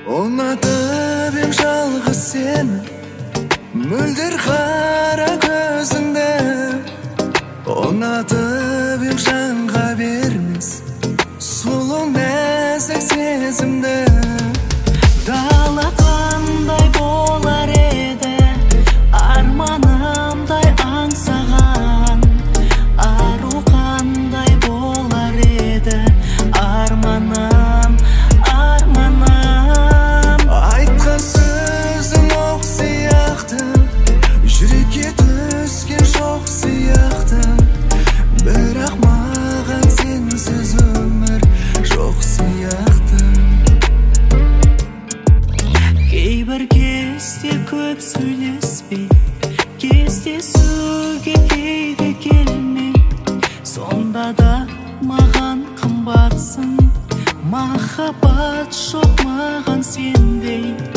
ұнатып ем жалғыз сені, мөлдір қара көзіңді. Ұнатып ем жанға бермес сұлу нәзік сезімді. Дала қандай болар еді, арманымдай аңсаған. Ару қандай болар еді, арманым, арманым. Айтқан сөзің оқ сияқты, жүрекке түскен жоқ сияқты. Бірақ маған сенсіз өмір жоқ сияқты. Кейбір кезде көп сөйлеспей, кездесуге кейде келмей, сонда да маған қымбатсың. Махаббат жоқ маған сендей.